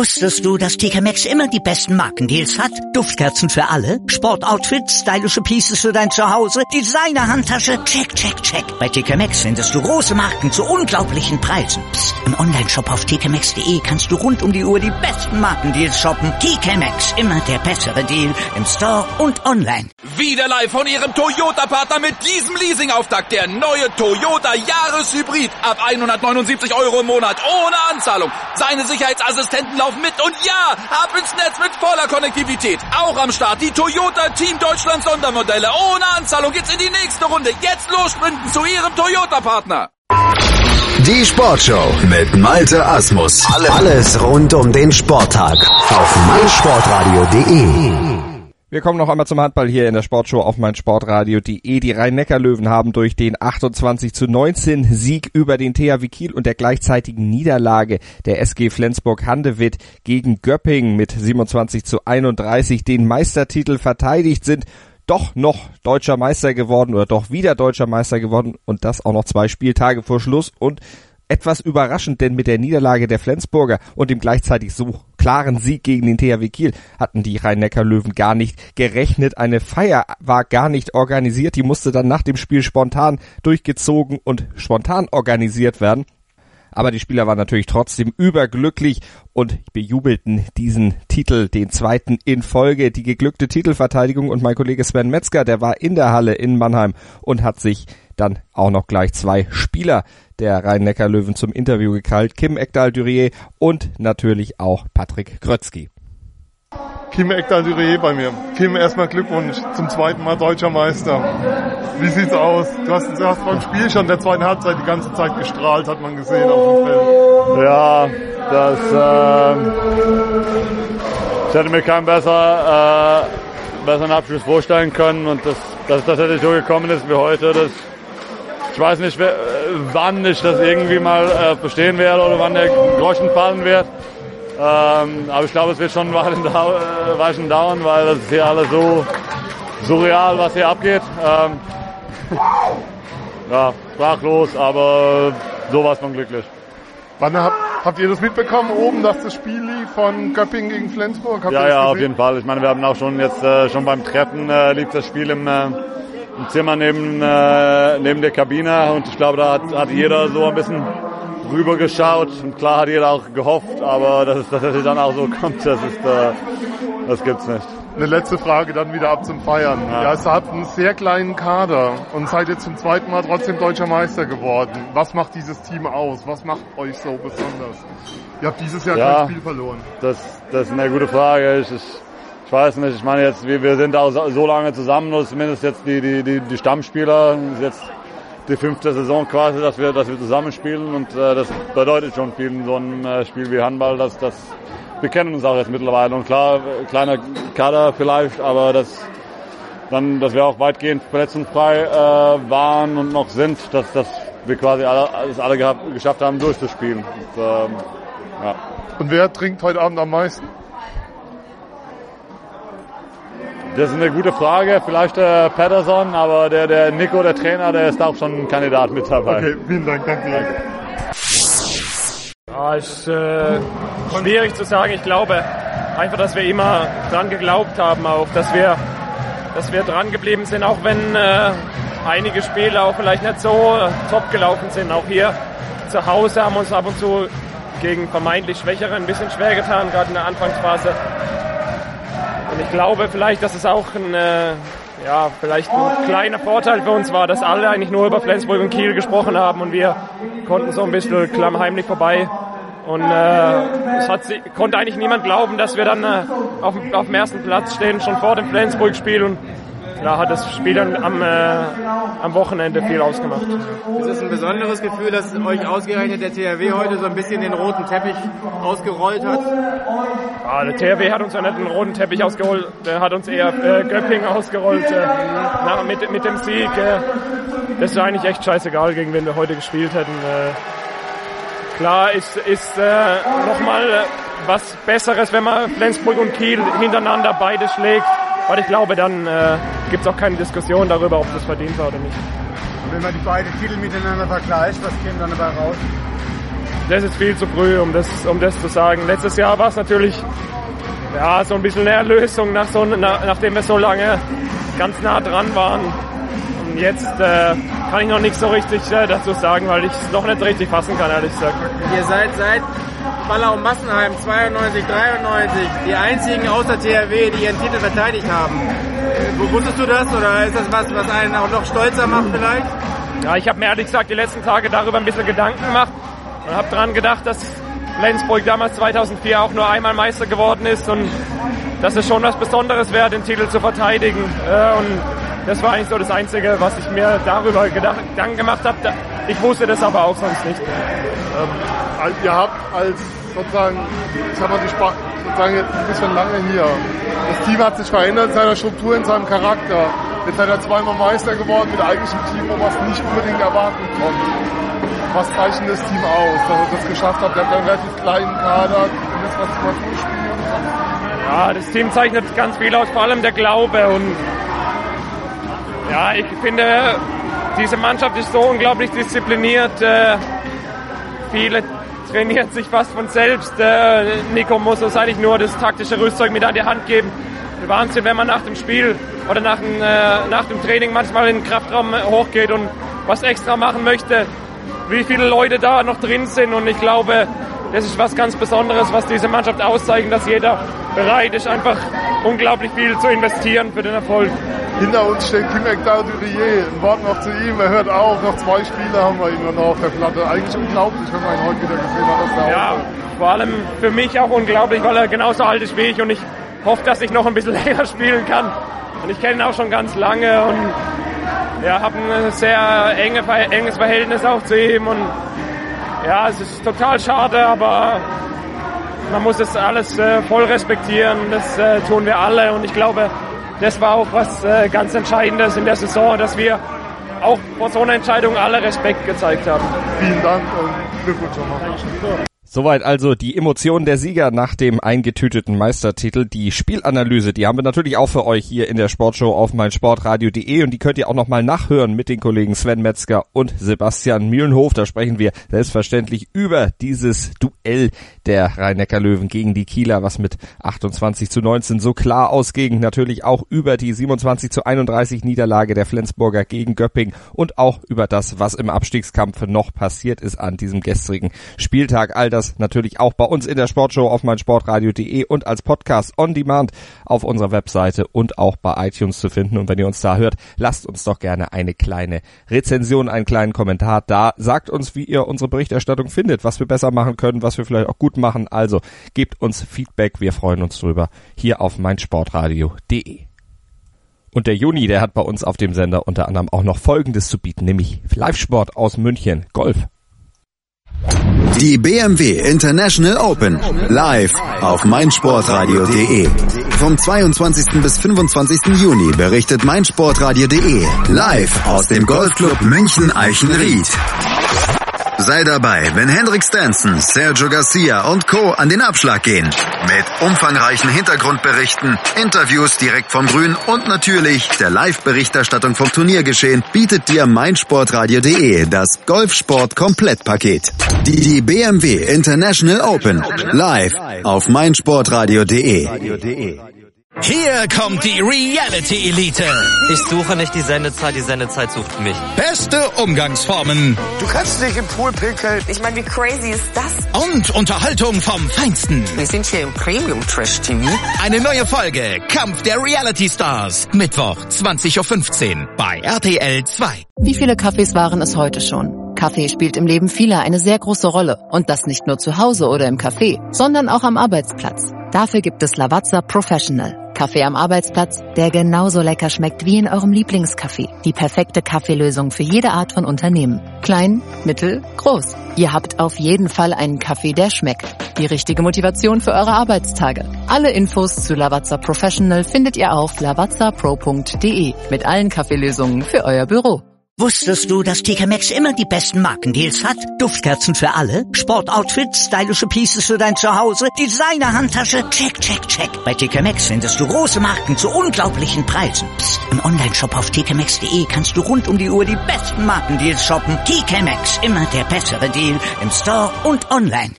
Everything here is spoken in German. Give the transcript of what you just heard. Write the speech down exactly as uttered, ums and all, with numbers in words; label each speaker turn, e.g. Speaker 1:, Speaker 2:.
Speaker 1: Wusstest du, dass T K Maxx immer die besten Markendeals hat? Duftkerzen für alle, Sportoutfits, stylische Pieces für dein Zuhause, Designer-Handtasche, check, check, check. Bei T K Maxx findest du große Marken zu unglaublichen Preisen. Psst. Im Onlineshop auf t k maxx punkt de kannst du rund um die Uhr die besten Markendeals shoppen. T K Maxx, immer der bessere Deal im Store und online.
Speaker 2: Wieder live von Ihrem Toyota-Partner mit diesem Leasing-Auftakt. Der neue Toyota Jahreshybrid. Ab hundertneunundsiebzig Euro im Monat ohne Anzahlung. Seine Sicherheitsassistenten laufen mit und ja, ab ins Netz mit voller Konnektivität. Auch am Start die Toyota Team Deutschland Sondermodelle. Ohne Anzahlung geht's in die nächste Runde. Jetzt los sprinten zu Ihrem Toyota-Partner.
Speaker 3: Die Sportshow mit Malte Asmus.
Speaker 4: Alles rund um den Sporttag auf meinsportradio punkt de.
Speaker 5: Wir kommen noch einmal zum Handball hier in der Sportshow auf meinsportradio punkt de. Die Rhein-Neckar-Löwen haben durch den achtundzwanzig zu neunzehn Sieg über den T H W Kiel und der gleichzeitigen Niederlage der S G Flensburg-Handewitt gegen Göppingen mit siebenundzwanzig zu einunddreißig den Meistertitel verteidigt, sind doch noch deutscher Meister geworden oder doch wieder deutscher Meister geworden und das auch noch zwei Spieltage vor Schluss und etwas überraschend, denn mit der Niederlage der Flensburger und dem gleichzeitig so klaren Sieg gegen den T H W Kiel hatten die Rhein-Neckar-Löwen gar nicht gerechnet. Eine Feier war gar nicht organisiert, die musste dann nach dem Spiel spontan durchgezogen und spontan organisiert werden. Aber die Spieler waren natürlich trotzdem überglücklich und bejubelten diesen Titel, den zweiten in Folge, die geglückte Titelverteidigung. Und mein Kollege Sven Metzger, der war in der Halle in Mannheim und hat sich dann auch noch gleich zwei Spieler der Rhein-Neckar-Löwen zum Interview gekrallt. Kim Ekdal-Durier und natürlich auch Patrick Grötzky.
Speaker 6: Kim Ekdal-Durier bei mir. Kim, erstmal Glückwunsch zum zweiten Mal deutscher Meister. Wie sieht's aus? Du hast, du hast beim Spiel schon in der zweiten Halbzeit die ganze Zeit gestrahlt, hat man gesehen auf dem Feld.
Speaker 7: Ja, das, äh, ich hätte mir keinen besser, äh, besseren Abschluss vorstellen können und das, dass das hätte so gekommen ist wie heute, das, ich weiß nicht, wann ich das irgendwie mal äh, verstehen werde oder wann der Groschen fallen wird. Ähm, aber ich glaube, es wird schon ein Weilchen dauern, weil das ist hier alles so surreal, was hier abgeht. Ähm, ja, sprachlos, aber sowas von glücklich.
Speaker 6: Wann habt, habt ihr das mitbekommen oben, dass das Spiel lief von Göppingen gegen Flensburg? Habt
Speaker 7: ja,
Speaker 6: ihr das
Speaker 7: ja,
Speaker 6: gesehen?
Speaker 7: auf jeden Fall. Ich meine, wir haben auch schon jetzt äh, schon beim Treffen äh, lief das Spiel im, äh, im Zimmer neben äh, neben der Kabine und ich glaube, da hat, hat jeder so ein bisschen rübergeschaut und klar hat jeder auch gehofft, aber dass es tatsächlich dann auch so kommt, das ist, äh, das gibt's nicht.
Speaker 6: Eine letzte Frage dann wieder ab zum Feiern. Ja, ja, ihr habt einen sehr kleinen Kader und seid jetzt zum zweiten Mal trotzdem deutscher Meister geworden. Was macht dieses Team aus? Was macht euch so besonders? Ihr habt dieses Jahr
Speaker 7: ja,
Speaker 6: kein Spiel verloren.
Speaker 7: Das, das ist eine gute Frage. Ich, ich, ich weiß nicht, ich meine jetzt, wir, wir sind auch so lange zusammen, oder zumindest jetzt die, die, die, die Stammspieler, jetzt die fünfte Saison quasi, dass wir, dass wir zusammenspielen und äh, das bedeutet schon viel in so einem äh, Spiel wie Handball, dass das wir kennen uns auch jetzt mittlerweile und klar, kleiner Kader vielleicht, aber das, dann, dass wir auch weitgehend verletzungsfrei äh, waren und noch sind, dass, dass wir quasi alle, alles alle gehabt, geschafft haben, durchzuspielen. Und, ähm, ja.
Speaker 6: Und wer trinkt heute Abend am meisten?
Speaker 7: Das ist eine gute Frage, vielleicht der Patterson, aber der, der Nico, der Trainer, der ist auch schon ein Kandidat mit dabei.
Speaker 6: Okay, vielen Dank, danke dir.
Speaker 8: Ja, ist äh, schwierig zu sagen. Ich glaube einfach, dass wir immer dran geglaubt haben, auch, dass wir, dass wir dran geblieben sind, auch wenn äh, einige Spiele auch vielleicht nicht so äh, top gelaufen sind. Auch hier zu Hause haben wir uns ab und zu gegen vermeintlich Schwächere ein bisschen schwer getan, gerade in der Anfangsphase. Und ich glaube vielleicht, dass es auch ein, äh, ja, vielleicht ein kleiner Vorteil für uns war, dass alle eigentlich nur über Flensburg und Kiel gesprochen haben und wir konnten so ein bisschen klammheimlich vorbei. Und äh, es hat, konnte eigentlich niemand glauben, dass wir dann äh, auf, auf dem ersten Platz stehen, schon vor dem Flensburg-Spiel. Und klar hat das Spiel dann am, äh, am Wochenende viel ausgemacht.
Speaker 9: Es ist ein besonderes Gefühl, dass euch ausgerechnet der T H W heute so ein bisschen den roten Teppich ausgerollt hat?
Speaker 8: Ja, der T H W hat uns ja nicht den roten Teppich ausgerollt, der hat uns eher äh, Göppingen ausgerollt äh, na, mit, mit dem Sieg. Äh, das ist eigentlich echt scheißegal, gegen wen wir heute gespielt hätten. Äh, klar ist, ist äh, nochmal äh, was Besseres, wenn man Flensburg und Kiel hintereinander beide schlägt. Aber ich glaube, dann äh, gibt es auch keine Diskussion darüber, ob das verdient war oder nicht.
Speaker 9: Und wenn man die beiden Titel miteinander vergleicht, was käme dann dabei raus?
Speaker 8: das ist viel zu früh, um das, um das zu sagen. Letztes Jahr war es natürlich ja, so ein bisschen eine Erlösung, nach so, nach, nachdem wir so lange ganz nah dran waren. Und jetzt äh, kann ich noch nichts so richtig äh, dazu sagen, weil ich es noch nicht richtig fassen kann, ehrlich gesagt.
Speaker 9: Ihr seid seit Ballau Massenheim zweiundneunzig, dreiundneunzig die einzigen außer T H W, die ihren Titel verteidigt haben. Wo wusstest du das oder ist das was, was einen auch noch stolzer macht vielleicht?
Speaker 8: Ja, ich habe mir ehrlich gesagt die letzten Tage darüber ein bisschen Gedanken gemacht und habe daran gedacht, dass Flensburg damals zweitausendvier auch nur einmal Meister geworden ist und dass es schon was Besonderes wäre, den Titel zu verteidigen. Und das war eigentlich so das Einzige, was ich mir darüber Gedanken gemacht habe. Ich wusste das aber auch sonst nicht.
Speaker 6: Ähm, ihr habt als sozusagen, ich habe die Sp- sozusagen jetzt ein bisschen lange hier. Das Team hat sich verändert in seiner Struktur, in seinem Charakter. Jetzt seid ihr zweimal Meister geworden mit eigentlich einem Team, wo man es nicht unbedingt erwarten konnte. Was zeichnet das Team aus, dass ihr das geschafft habt? Ihr habt einen relativ kleinen Kader, und jetzt was zu spielen.
Speaker 8: Ja, das Team zeichnet ganz viel aus, vor allem der Glaube. Und ja, ich finde, diese Mannschaft ist so unglaublich diszipliniert. Äh, viele trainieren sich fast von selbst. Äh, Nico muss uns eigentlich nur das taktische Rüstzeug mit an die Hand geben. Wahnsinn, wenn man nach dem Spiel oder nach dem, äh, nach dem Training manchmal in den Kraftraum hochgeht und was extra machen möchte, wie viele Leute da noch drin sind. Und ich glaube, das ist was ganz Besonderes, was diese Mannschaft auszeichnet, dass jeder bereit ist, einfach unglaublich viel zu investieren für den Erfolg.
Speaker 6: Hinter uns steht Kim Ekdal-Durier. Ein Wort noch zu ihm, er hört auf. Noch zwei Spiele haben wir ihn noch auf der Platte. Eigentlich unglaublich, wenn man ihn heute wieder gesehen hat. Dass er
Speaker 8: ja, vor allem für mich auch unglaublich, weil er genauso alt ist wie ich und ich hoffe, dass ich noch ein bisschen länger spielen kann. Und ich kenne ihn auch schon ganz lange und ja, habe ein sehr enge, enges Verhältnis auch zu ihm. Und ja, es ist total schade, aber man muss das alles äh, voll respektieren. Das äh, tun wir alle und ich glaube, das war auch was äh, ganz Entscheidendes in der Saison, dass wir auch vor so einer Entscheidung alle Respekt gezeigt haben.
Speaker 6: Vielen Dank und Glückwunsch nochmal.
Speaker 5: Soweit also die Emotionen der Sieger nach dem eingetüteten Meistertitel. Die Spielanalyse, die haben wir natürlich auch für euch hier in der Sportshow auf meinsportradio punkt de und die könnt ihr auch nochmal nachhören mit den Kollegen Sven Metzger und Sebastian Mühlenhof. Da sprechen wir selbstverständlich über dieses Duell der Rhein-Neckar-Löwen gegen die Kieler, was mit achtundzwanzig zu neunzehn so klar ausging. Natürlich auch über die siebenundzwanzig zu einunddreißig Niederlage der Flensburger gegen Göppingen und auch über das, was im Abstiegskampf noch passiert ist an diesem gestrigen Spieltag. All das natürlich auch bei uns in der Sportshow auf meinsportradio punkt de und als Podcast on Demand auf unserer Webseite und auch bei iTunes zu finden. Und wenn ihr uns da hört, lasst uns doch gerne eine kleine Rezension, einen kleinen Kommentar da. Sagt uns, wie ihr unsere Berichterstattung findet, was wir besser machen können, was wir vielleicht auch gut machen. Also gebt uns Feedback, wir freuen uns drüber hier auf meinsportradio punkt de. Und der Juni, der hat bei uns auf dem Sender unter anderem auch noch Folgendes zu bieten, nämlich Live-Sport aus München, Golf.
Speaker 3: Die B M W International Open live auf meinsportradio punkt de. Vom zweiundzwanzigsten bis fünfundzwanzigsten Juni berichtet meinsportradio punkt de live aus dem Golfclub München Eichenried. Sei dabei, wenn Henrik Stenson, Sergio Garcia und Co. an den Abschlag gehen. Mit umfangreichen Hintergrundberichten, Interviews direkt vom Grün und natürlich der Live-Berichterstattung vom Turniergeschehen bietet dir meinsportradio punkt de das Golfsport-Komplettpaket. Die, die B M W International Open live auf meinsportradio punkt de.
Speaker 10: Hier kommt die Reality-Elite.
Speaker 11: Ich suche nicht die Sendezeit, die Sendezeit sucht mich.
Speaker 10: Beste Umgangsformen.
Speaker 12: Du kannst nicht im Pool pinkeln.
Speaker 13: Ich meine, wie crazy ist das?
Speaker 10: Und Unterhaltung vom Feinsten.
Speaker 12: Wir sind hier im Premium-Trash-T V.
Speaker 10: Eine neue Folge, Kampf der Reality-Stars. Mittwoch, zwanzig Uhr fünfzehn bei R T L zwei.
Speaker 14: Wie viele Kaffees waren es heute schon? Kaffee spielt im Leben vieler eine sehr große Rolle. Und das nicht nur zu Hause oder im Café, sondern auch am Arbeitsplatz. Dafür gibt es Lavazza Professional. Kaffee am Arbeitsplatz, der genauso lecker schmeckt wie in eurem Lieblingscafé. Die perfekte Kaffeelösung für jede Art von Unternehmen. Klein, mittel, groß. Ihr habt auf jeden Fall einen Kaffee, der schmeckt. Die richtige Motivation für eure Arbeitstage. Alle Infos zu Lavazza Professional findet ihr auf lavazza pro punkt de mit allen Kaffeelösungen für euer Büro.
Speaker 1: Wusstest du, dass T K Maxx immer die besten Markendeals hat? Duftkerzen für alle, Sportoutfits, stylische Pieces für dein Zuhause, Designer-Handtasche, check, check, check. Bei T K Maxx findest du große Marken zu unglaublichen Preisen. Psst. Im Onlineshop auf t k maxx punkt d e kannst du rund um die Uhr die besten Markendeals shoppen. T K Maxx, immer der bessere Deal im Store und online.